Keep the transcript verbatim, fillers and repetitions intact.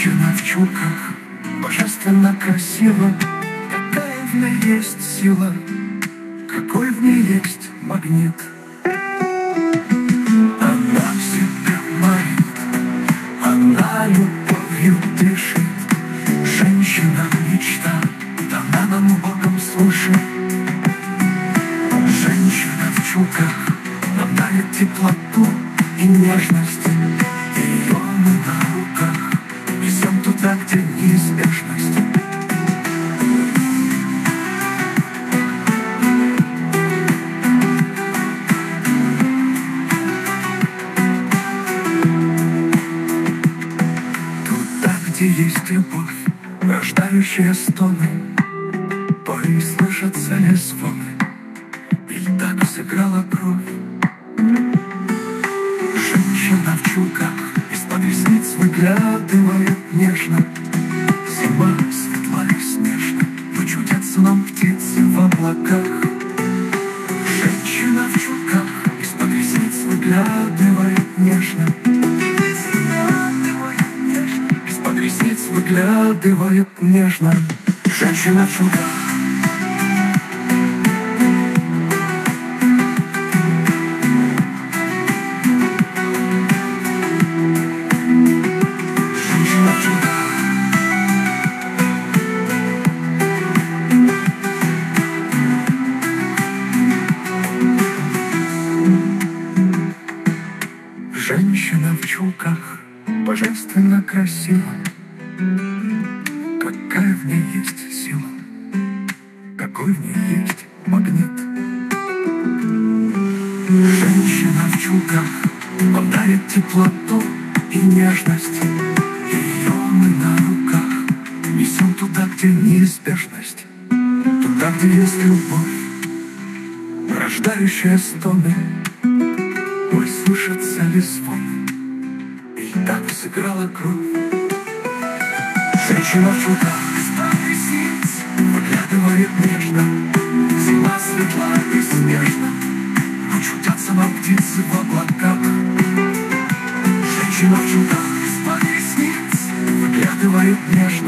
Женщина в чулках божественно красива, какая в ней есть сила, какой в ней есть магнит. Она себя манит, она любовью дышит. Женщина мечта, дана нам Богом свыше. Женщина в чулках нам дарит теплоту и нежность. Ее мы на руках несем туда, где неизбежность. Туда, где есть любовь, рождающая стоны, порой слышатся ли звоны, или так сыграла кровь. Женщина в чулках из-под ресниц выглядывает нежно. Зима светла и снежна, но чудятся нам птицы в облаках. Женщина в чулках из-под ресниц выглядывает нежно. Из-под ресниц выглядывает нежно. Женщина в чулках. Женщина в чулках божественно красива, какая в ней есть сила, какой в ней есть магнит. Женщина в чулках вам дарит теплоту и нежность. Ее мы на руках несем туда, где неизбежность. Туда, где есть любовь, рождающая стоны. Ой, слышится ли звон, и так сыграла кровь. Женщина в чулках из-под ресниц выглядывает нежно. Зима светла и снежна, но чудятся нам птицы в облаках. Женщина в чулках из-под ресниц выглядывает нежно.